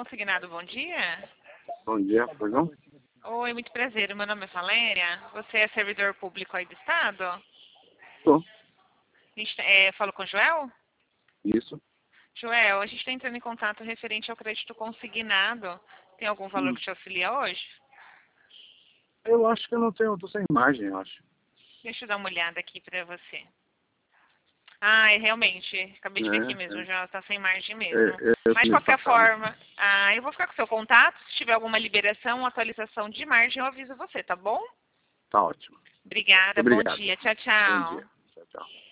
Consignado, bom dia. Bom dia, pois não? Oi, muito prazer. Meu nome é Valéria. Você é servidor público aí do Estado? Tô. Falo com o Joel? Isso. Joel, a gente está entrando em contato referente ao crédito consignado. Tem algum valor que te auxilia hoje? Eu acho que eu não tenho, eu tô sem imagem, eu acho. Deixa eu dar uma olhada aqui para você. Ah, realmente. Acabei de ver aqui mesmo, já está sem margem mesmo. Mas de qualquer forma, eu vou ficar com o seu contato. Se tiver alguma liberação, atualização de margem, eu aviso você, tá bom? Tá ótimo. Obrigada, Obrigado. bom dia. Tchau, Bom tchau. dia. Tchau, tchau.